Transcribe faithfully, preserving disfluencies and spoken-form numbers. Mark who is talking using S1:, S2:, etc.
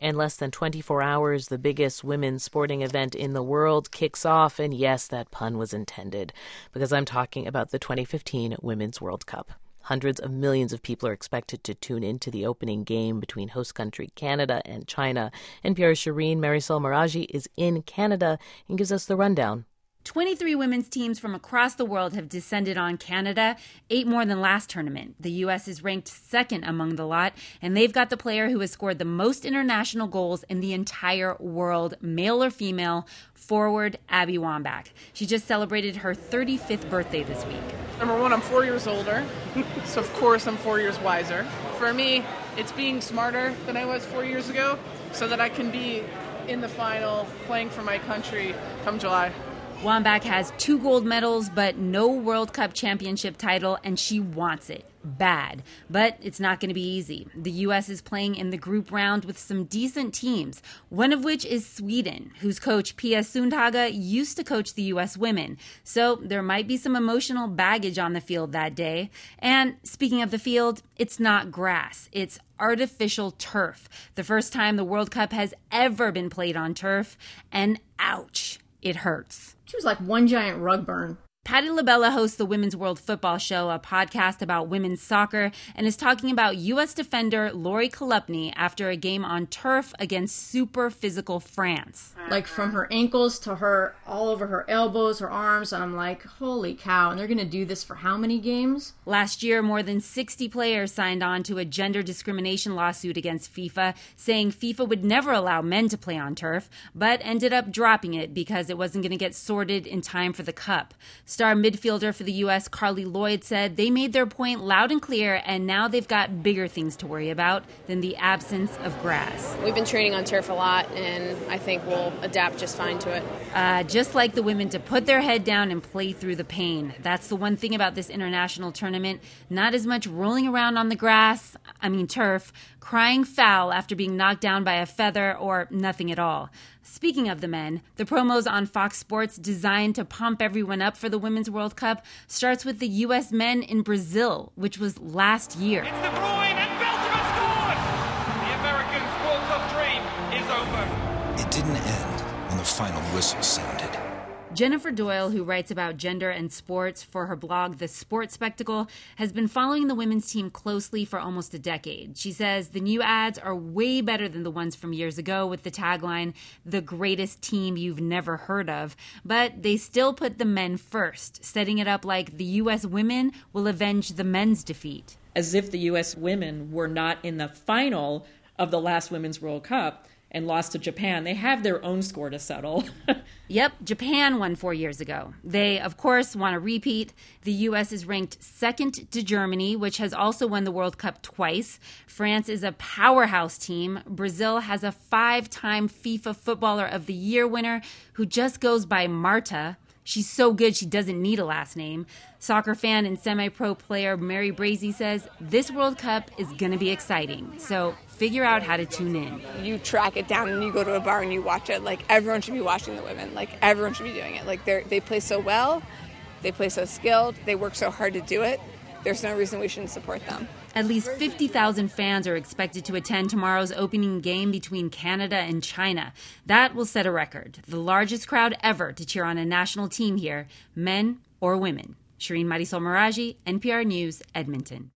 S1: In less than twenty-four hours, the biggest women's sporting event in the world kicks off. And yes, that pun was intended, because I'm talking about the twenty fifteen Women's World Cup. Hundreds of millions of people are expected to tune into the opening game between host country Canada and China. N P R's Shireen Marisol Meraji is in Canada and gives us the rundown.
S2: twenty-three women's teams from across the world have descended on Canada, eight more than last tournament. The U S is ranked second among the lot, and they've got the player who has scored the most international goals in the entire world, male or female, forward Abby Wambach. She just celebrated her thirty-fifth birthday this week.
S3: Number one, I'm four years older, so of course I'm four years wiser. For me, it's being smarter than I was four years ago so that I can be in the final playing for my country come July.
S2: Wambach has two gold medals, but no World Cup championship title, and she wants it bad. But it's not going to be easy. The U S is playing in the group round with some decent teams, one of which is Sweden, whose coach Pia Sundhage used to coach the U S women. So there might be some emotional baggage on the field that day. And speaking of the field, it's not grass. It's artificial turf. The first time the World Cup has ever been played on turf. And ouch, it hurts.
S4: She was like one giant rug burn.
S2: Patti LaBella hosts the Women's World Football Show, a podcast about women's soccer, and is talking about U S defender Lori Kolupny after a game on turf against super physical France.
S4: Like from her ankles to her, all over her elbows, her arms. I'm like, holy cow. And they're going to do this for how many games?
S2: Last year, more than sixty players signed on to a gender discrimination lawsuit against FIFA, saying FIFA would never allow men to play on turf, but ended up dropping it because it wasn't going to get sorted in time for the Cup. Star midfielder for the U S, Carly Lloyd, said they made their point loud and clear, and now they've got bigger things to worry about than the absence of grass.
S5: We've been training on turf a lot, and I think we'll adapt just fine to it.
S2: Uh, just like the women to put their head down and play through the pain. That's the one thing about this international tournament. Not as much rolling around on the grass, I mean turf, crying foul after being knocked down by a feather, or nothing at all. Speaking of the men, the promos on Fox Sports designed to pump everyone up for the Women's World Cup starts with the U S men in Brazil, which was last year.
S6: It's De Bruyne and Belgium scores! The Americans' World Cup dream is over.
S7: It didn't end when the final whistle sounded.
S2: Jennifer Doyle, who writes about gender and sports for her blog, The Sports Spectacle, has been following the women's team closely for almost a decade. She says the new ads are way better than the ones from years ago with the tagline, "The greatest team you've never heard of." But they still put the men first, setting it up like the U S women will avenge the men's defeat.
S8: As if the U S women were not in the final of the last Women's World Cup and lost to Japan. They have their own score to settle.
S2: Yep, Japan won four years ago. They, of course, want a repeat. The U S is ranked second to Germany, which has also won the World Cup twice. France is a powerhouse team. Brazil has a five-time FIFA Footballer of the Year winner who just goes by Marta. She's so good she doesn't need a last name. Soccer fan and semi-pro player Mary Brazy says this World Cup is going to be exciting. So figure out how to tune in.
S5: You track it down and you go to a bar and you watch it. Like, everyone should be watching the women. Like, everyone should be doing it. Like, they they play so well. They play so skilled. They work so hard to do it. There's no reason we shouldn't support them.
S2: At least fifty thousand fans are expected to attend tomorrow's opening game between Canada and China. That will set a record. The largest crowd ever to cheer on a national team here, men or women. Shireen Marisol Meraji, N P R News, Edmonton.